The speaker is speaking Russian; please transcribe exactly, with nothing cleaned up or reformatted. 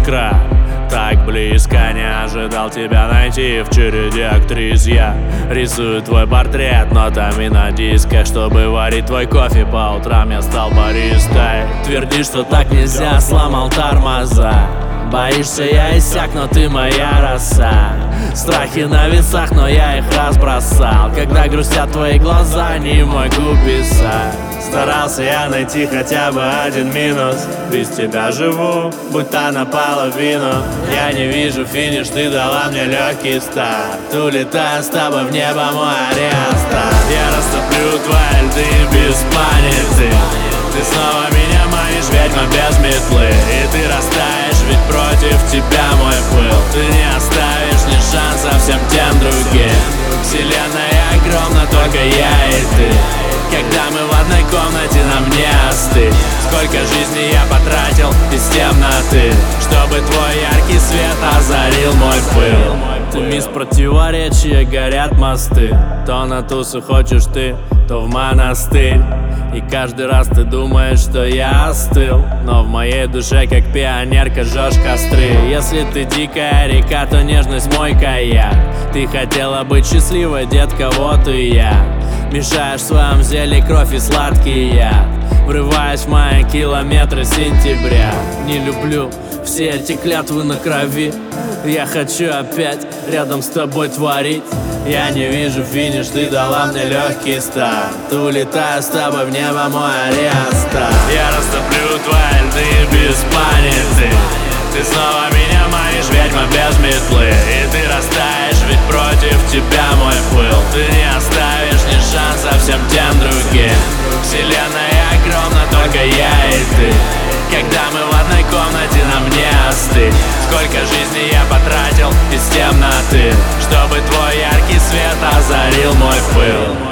искра. Так близко, не ожидал тебя найти в череде актрис. Я рисую твой портрет нотами на дисках, чтобы варить твой кофе по утрам. Я стал баристой. Твердишь, что так нельзя, сломал тормоза. Боишься, я иссяк, но ты моя роса. Страхи на весах, но я их разбросал. Когда грустят твои глаза, не могу писать. Старался я найти хотя бы один минус. Без тебя живу, будто наполовину. Я не вижу финиш, ты дала мне легкий старт. Улетаю с тобой в небо, мой арест. Я растоплю твои льды без паники. Ты снова меня манишь, ведьма без метлы. И ты растаешь, ведь против тебя мой пыл. Ты не оставишь ни шанса всем тем другим. Вселенная огромна, только я и ты. Когда мы в одной комнате, нам не остыть. Сколько жизни я потратил из темноты, чтобы твой яркий свет озарил мой пыл. Ты мисс противоречия, горят мосты. То на тусу хочешь ты, то в монастырь. И каждый раз ты думаешь, что я остыл, но в моей душе, как пионерка, жжешь костры. Если ты дикая река, то нежность мой каяк. Ты хотела быть счастливой, детка, вот и я. Мешаешь в своем зелье кровь и сладкий яд. Врываясь в мои километры сентября. Не люблю все эти клятвы на крови. Я хочу опять рядом с тобой творить. Я не вижу финиш, ты дала мне легкий старт. Улетаю с тобой в небо, мой арест. Я растоплю твои льды без паники. Ты снова меня манишь, ведьма без метлы. И ты растаешь, ведь против тебя мой пыл. Ты не оставишь ни шанса всем тем другим. Вселенная огромна, только я и ты. Когда мы в одной комнате, нам не остыть. Сколько жизни я потратил из темноты, чтобы твой яркий свет озарил мой пыл.